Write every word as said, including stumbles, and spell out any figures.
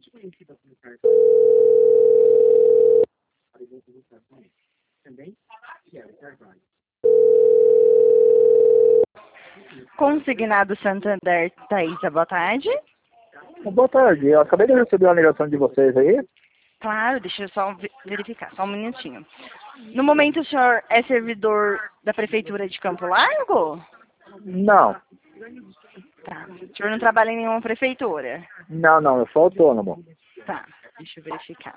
Consignado Santander, Thaisa, boa tarde. Boa tarde, eu acabei de receber uma ligação de vocês aí. Claro, deixa eu só ve- verificar, só um minutinho. No momento o senhor é servidor da Prefeitura de Campo Largo? Não, Tá. O senhor não trabalha em nenhuma prefeitura? não, não, eu sou autônomo. Tá, deixa eu verificar.